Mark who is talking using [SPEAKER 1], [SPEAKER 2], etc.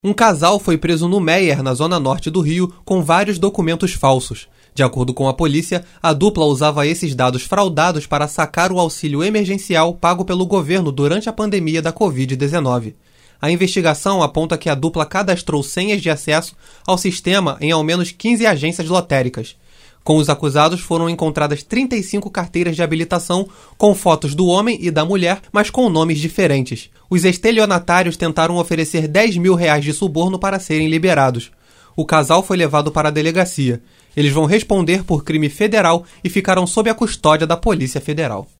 [SPEAKER 1] Um casal foi preso no Meier, na zona norte do Rio, com vários documentos falsos. De acordo com a polícia, a dupla usava esses dados fraudados para sacar o auxílio emergencial pago pelo governo durante a pandemia da Covid-19. A investigação aponta que a dupla cadastrou senhas de acesso ao sistema em ao menos 15 agências lotéricas. Com os acusados foram encontradas 35 carteiras de habilitação com fotos do homem e da mulher, mas com nomes diferentes. Os estelionatários tentaram oferecer R$10 mil de suborno para serem liberados. O casal foi levado para a delegacia. Eles vão responder por crime federal e ficarão sob a custódia da Polícia Federal.